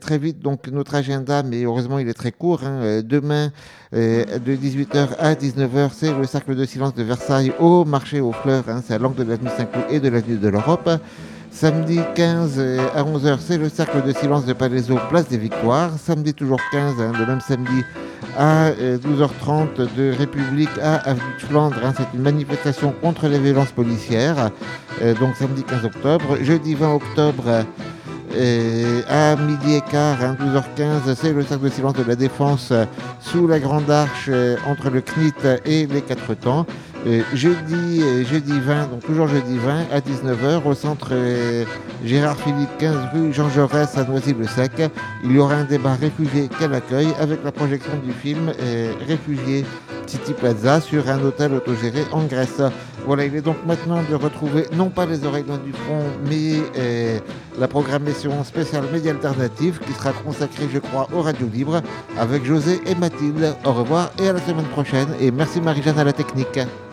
très vite donc notre agenda, mais heureusement il est très court. Demain, de 18h à 19h, c'est le Cercle de Silence de Versailles au marché aux fleurs. C'est à l'angle de l'avenue Saint-Cloud et de l'avenue de l'Europe. Samedi 15 à 11h, c'est le Cercle de Silence de Palaiseau, place des Victoires. Samedi toujours 15, le même samedi à 12h30 de République à Avenue de Flandre. C'est une manifestation contre les violences policières. Donc samedi 15 octobre. Jeudi 20 octobre, à midi et quart, 12h15, c'est le Cercle de Silence de la Défense sous la Grande Arche entre le CNIT et les Quatre Temps. Jeudi 20, donc toujours jeudi 20 à 19h au centre Gérard Philippe 15 rue Jean Jaurès à Noisy-le-Sec. Il y aura un débat réfugié qu'elle accueille avec la projection du film Réfugiés City Plaza sur un hôtel autogéré en Grèce. Voilà, il est donc maintenant de retrouver non pas les oreilles loin du front, mais la programmation spéciale média alternative qui sera consacrée, je crois, aux radios libres avec José et Mathilde. Au revoir et à la semaine prochaine. Et merci Marie-Jeanne à la technique.